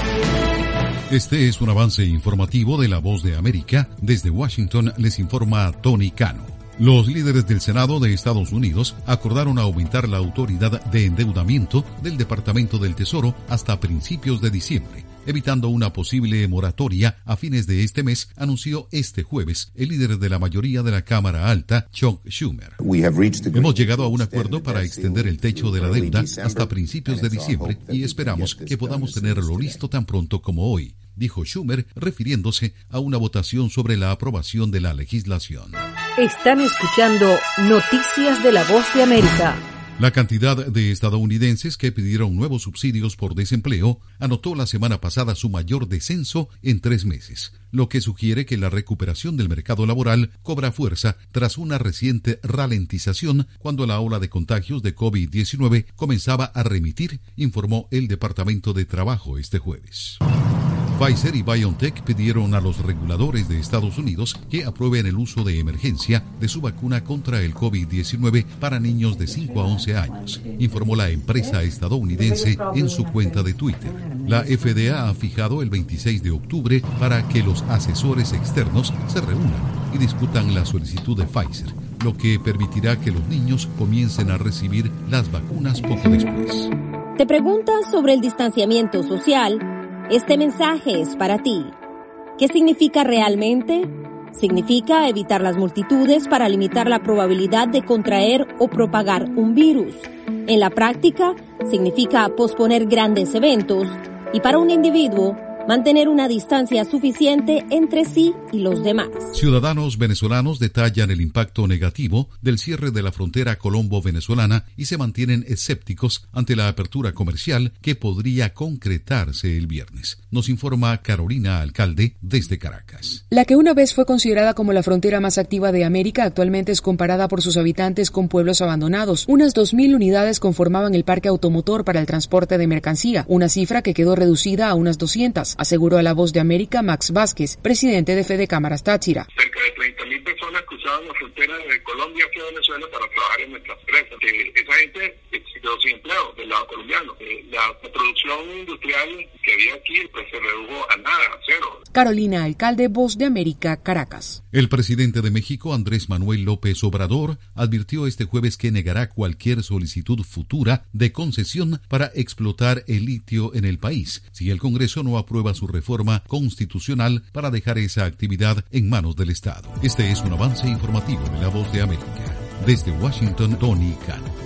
Este es un avance informativo de La Voz de América. Desde Washington les informa Tony Cano. Los líderes del Senado de Estados Unidos acordaron aumentar la autoridad de endeudamiento del Departamento del Tesoro hasta principios de diciembre, evitando una posible moratoria a fines de este mes, anunció este jueves el líder de la mayoría de la Cámara Alta, Chuck Schumer. Hemos llegado a un acuerdo para extender el techo de la deuda hasta principios de diciembre y esperamos que podamos tenerlo listo tan pronto como hoy, dijo Schumer, refiriéndose a una votación sobre la aprobación de la legislación. Están escuchando Noticias de La Voz de América. La cantidad de estadounidenses que pidieron nuevos subsidios por desempleo anotó la semana pasada su mayor descenso en 3 meses, lo que sugiere que la recuperación del mercado laboral cobra fuerza tras una reciente ralentización cuando la ola de contagios de COVID-19 comenzaba a remitir, informó el Departamento de Trabajo este jueves. Pfizer y BioNTech pidieron a los reguladores de Estados Unidos que aprueben el uso de emergencia de su vacuna contra el COVID-19 para niños de 5 a 11 años, informó la empresa estadounidense en su cuenta de Twitter. La FDA ha fijado el 26 de octubre para que los asesores externos se reúnan y discutan la solicitud de Pfizer, lo que permitirá que los niños comiencen a recibir las vacunas poco después. ¿Te preguntas sobre el distanciamiento social? Este mensaje es para ti. ¿Qué significa realmente? Significa evitar las multitudes para limitar la probabilidad de contraer o propagar un virus. En la práctica, significa posponer grandes eventos y para un individuo, mantener una distancia suficiente entre sí y los demás. Ciudadanos venezolanos detallan el impacto negativo del cierre de la frontera colombo-venezolana y se mantienen escépticos ante la apertura comercial que podría concretarse el viernes. Nos informa Carolina Alcalde desde Caracas. La que una vez fue considerada como la frontera más activa de América actualmente es comparada por sus habitantes con pueblos abandonados. Unas 2.000 unidades conformaban el parque automotor para el transporte de mercancía, una cifra que quedó reducida a unas 200. Aseguró a La Voz de América Max Vázquez, presidente de Fede Cámaras Táchira. Cerca de 30.000 personas cruzaban la frontera de Colombia hacia Venezuela para trabajar en nuestras empresas. Esa gente se quedó sin empleo del lado colombiano. La producción industrial que había aquí pues se redujo a nada, a cero. Carolina Alcalde, Voz de América, Caracas. El presidente de México, Andrés Manuel López Obrador, advirtió este jueves que negará cualquier solicitud futura de concesión para explotar el litio en el país, si el Congreso no aprueba su reforma constitucional para dejar esa actividad en manos del Estado. Este es un avance informativo de La Voz de América. Desde Washington, Tony Cano.